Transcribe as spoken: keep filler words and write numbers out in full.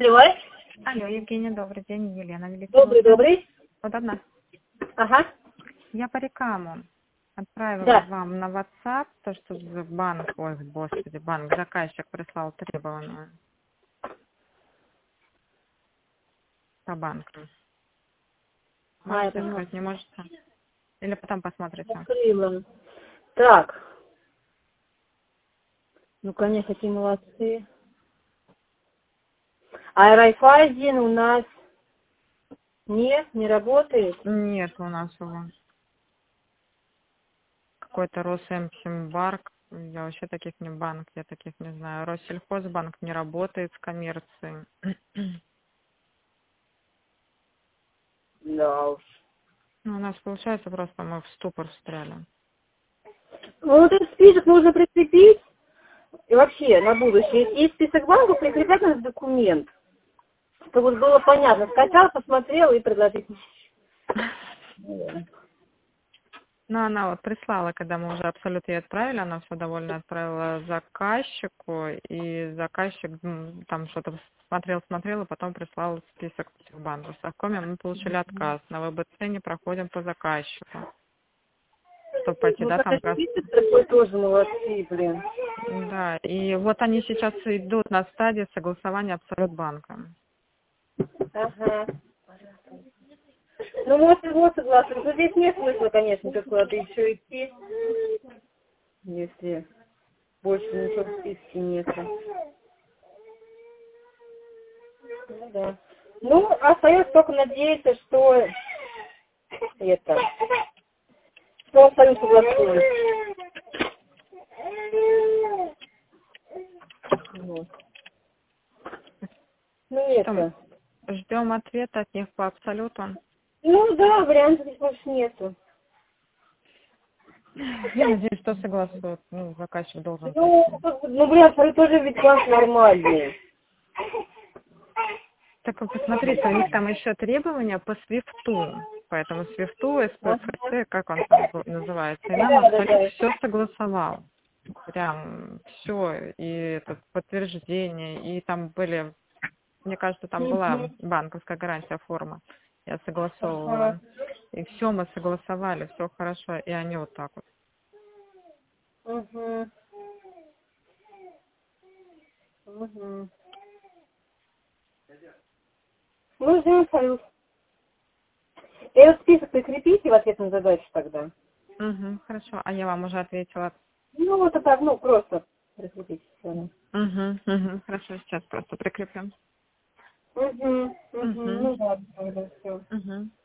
Алло. Алло, Евгения, добрый день, Елена Великова. Добрый, добрый. Удобно? Ага. Я по рекламу отправила Да. вам на WhatsApp то, что в банк, ой, господи, банк, заказчик прислал требованную по банку. А, Можете это сказать, не можете? Или потом посмотрите? открыла. Так. Ну, конечно, какие молодцы. А Райфайзен у нас не, не работает. Нет у нас его. Какой-то Росэмхимбанк. Я вообще таких не банк, я таких не знаю. Россельхозбанк не работает с коммерцией. Да уж. Ну, у нас получается просто мы в ступор встряли. Ну, вот этот список нужно прикрепить. И вообще, на будущее. И список банков прикреплять на документ. Чтобы было понятно. Скачал, посмотрел и предложить. Ну, она вот прислала, когда мы уже абсолют ей отправили, она все довольно отправила заказчику, и заказчик м, там что-то смотрел, смотрел, и потом прислал список этих банков. В Совкоме мы получили отказ. На ВБЦ не проходим по заказчику. Чтобы пойти, Ну, да, там как... список такой тоже молодцы, блин. Да, и вот они сейчас идут на стадии согласования абсолют банка. Ага. Ну, может, его согласен. Но здесь нет смысла, конечно, как куда-то еще идти, если больше ничего в списке нету. Ну, да. Ну, остается только надеяться, что это, что он с вами согласует. Вот. Ну, это. Ждем ответа от них по абсолюту. Ну, да, вариантов здесь больше нету. Я надеюсь, что согласуют. Ну, заказчик должен. Ну, ну, блин, абсолют тоже ведь банк нормальный. Так вы посмотрите, у них там еще требования по свифту. Поэтому свифту, СПФТ, как он там называется. И нам Да, да, абсолютно да. все согласовал. Прям все. И это подтверждение. И там были, мне кажется, там была банковская гарантия форма. Я согласовывала. И все мы согласовали, все хорошо. И они вот так вот. Угу. Угу. Ну, ждем салют. И вот список прикрепите в ответ на задачу тогда. Угу, хорошо. А я вам уже ответила. Ну, вот это, ну, просто прикрепите. Угу, Угу, угу. Хорошо, сейчас просто прикреплю. угу, Угу. ну да, тогда все. Угу.